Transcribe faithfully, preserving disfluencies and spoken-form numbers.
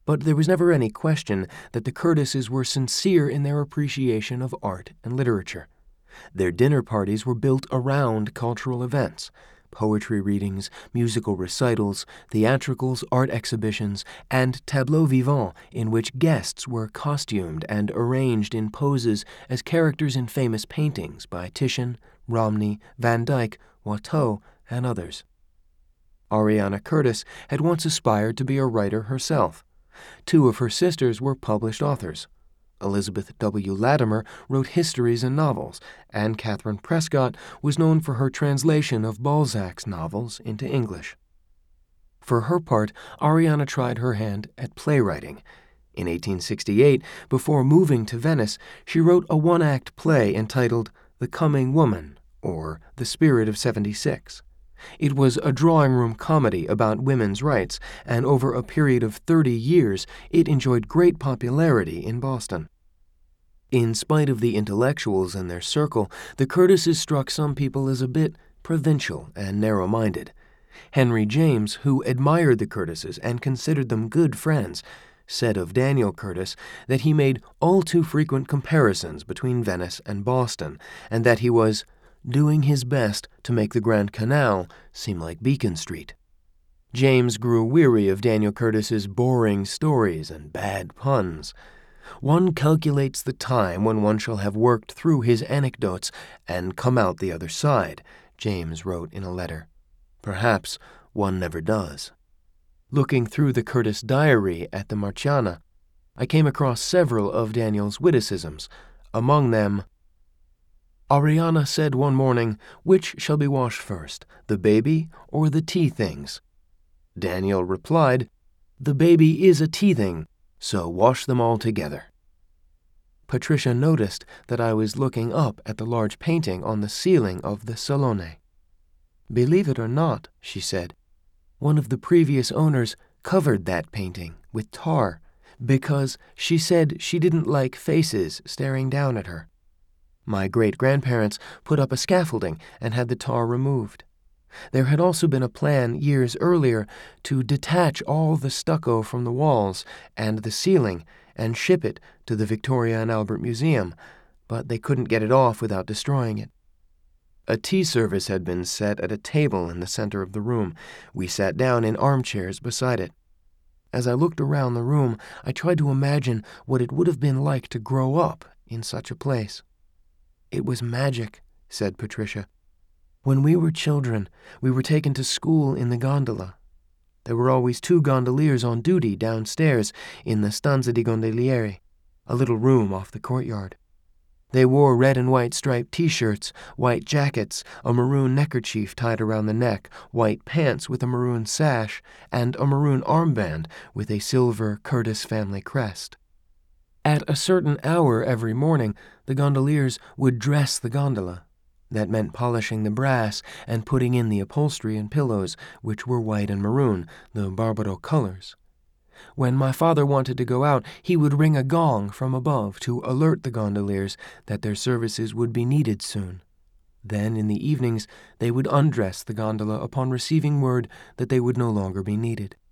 But there was never any question that the Curtises were sincere in their appreciation of art and literature. Their dinner parties were built around cultural events: poetry readings, musical recitals, theatricals, art exhibitions, and tableaux vivants in which guests were costumed and arranged in poses as characters in famous paintings by Titian, Romney, Van Dyck, Watteau, and others. Ariana Curtis had once aspired to be a writer herself. Two of her sisters were published authors. Elizabeth W. Latimer wrote histories and novels, and Catherine Prescott was known for her translation of Balzac's novels into English. For her part, Ariana tried her hand at playwriting. In eighteen sixty-eight, before moving to Venice, she wrote a one-act play entitled The Coming Woman, or The Spirit of seventy-six. It was a drawing-room comedy about women's rights, and over a period of thirty years, it enjoyed great popularity in Boston. In spite of the intellectuals in their circle, the Curtises struck some people as a bit provincial and narrow-minded. Henry James, who admired the Curtises and considered them good friends, said of Daniel Curtis that he made all too frequent comparisons between Venice and Boston, and that he was doing his best to make the Grand Canal seem like Beacon Street. James grew weary of Daniel Curtis's boring stories and bad puns. One calculates the time when one shall have worked through his anecdotes and come out the other side, James wrote in a letter. Perhaps one never does. Looking through the Curtis diary at the Marciana, I came across several of Daniel's witticisms. Among them, Ariana said one morning, "Which shall be washed first, the baby or the tea things?" Daniel replied, "The baby is a tea thing, so wash them all together." Patricia noticed that I was looking up at the large painting on the ceiling of the Salone. "Believe it or not," she said, "one of the previous owners covered that painting with tar because she said she didn't like faces staring down at her. My great-grandparents put up a scaffolding and had the tar removed. There had also been a plan years earlier to detach all the stucco from the walls and the ceiling and ship it to the Victoria and Albert Museum, but they couldn't get it off without destroying it. A tea service had been set at a table in the center of the room. We sat down in armchairs beside it. As I looked around the room, I tried to imagine what it would have been like to grow up in such a place. It was magic," said Patricia. "When we were children, we were taken to school in the gondola. There were always two gondoliers on duty downstairs in the Stanza di Gondolieri, a little room off the courtyard. They wore red and white striped T-shirts, white jackets, a maroon neckerchief tied around the neck, white pants with a maroon sash, and a maroon armband with a silver Curtis family crest. At a certain hour every morning, the gondoliers would dress the gondola. That meant polishing the brass and putting in the upholstery and pillows, which were white and maroon, the Barbaro colors. When my father wanted to go out, he would ring a gong from above to alert the gondoliers that their services would be needed soon. Then, in the evenings, they would undress the gondola upon receiving word that they would no longer be needed.